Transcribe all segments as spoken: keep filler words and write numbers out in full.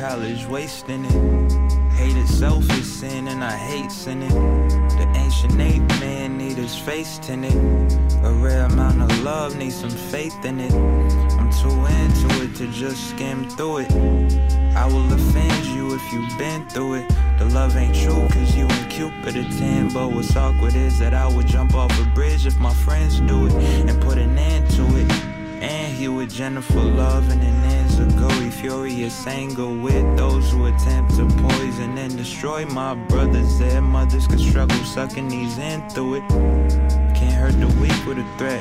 college, wasting it. Hate itself is sin and I hate sinning. The ancient ape man need his face tinted. A rare amount of love needs some faith in it. I'm too into it to just skim through it. I will offend you if you've been through it. The love ain't true cause you and Cupid a ten. But what's awkward is that I would jump off a bridge if my friends do it and put an end to it. And he with Jennifer Love and an Enziguri, furious anger with those who attempt to poison and destroy my brothers. Their mothers could struggle sucking these in through it. Can't hurt the weak with a threat.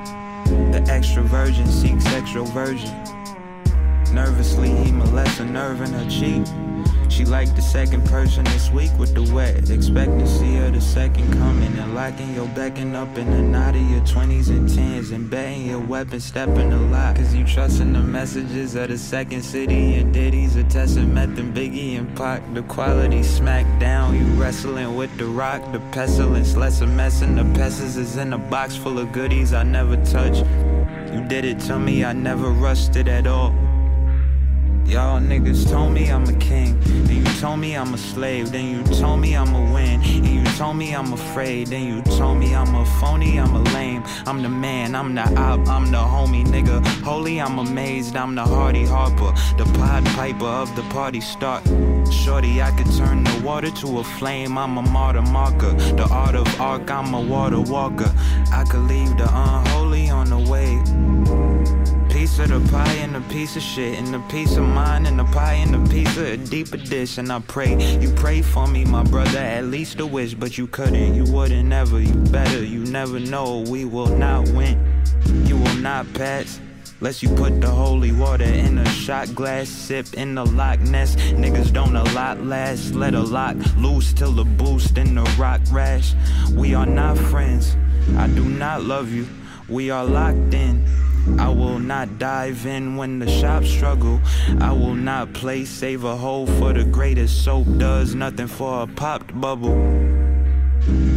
The extra virgin seeks extroversion. Nervously he molests a nerve in her cheek. She like the second person this week with the wet. Expectancy of the second coming and locking your becking up in the knot of your twenties and tens and betting your weapon stepping a lot. Cause you trusting the messages of the second city and ditties of Tessa, Meth and Biggie and Pac. The quality smack down, you wrestling with the rock. The pestilence, less a mess and the pestilence is in a box full of goodies I never touch. You did it to me, I never rushed it at all. Y'all niggas told me I'm a king, then you told me I'm a slave, then you told me I'm a win, and you told me I'm afraid, then you told me I'm a phony, I'm a lame, I'm the man, I'm the op, I'm the homie, nigga, holy, I'm amazed, I'm the hardy harper, the Pied Piper of the party start. Shorty, I could turn the water to a flame, I'm a martyr marker, the art of arc, I'm a water walker, I could leave the unholy on the way. Piece of the pie and a piece of shit, and a piece of mine and a pie and a piece of a deeper dish. And I pray, you pray for me, my brother, at least a wish. But you couldn't, you wouldn't ever, you better, you never know. We will not win, you will not pass unless you put the holy water in a shot glass. Sip in the Loch Ness, niggas don't a lot last. Let a lock loose till the boost in the rock rash. We are not friends, I do not love you, we are locked in. I will not dive in when the shops struggle. I will not play save a hole for the greatest. Soap does nothing for a popped bubble.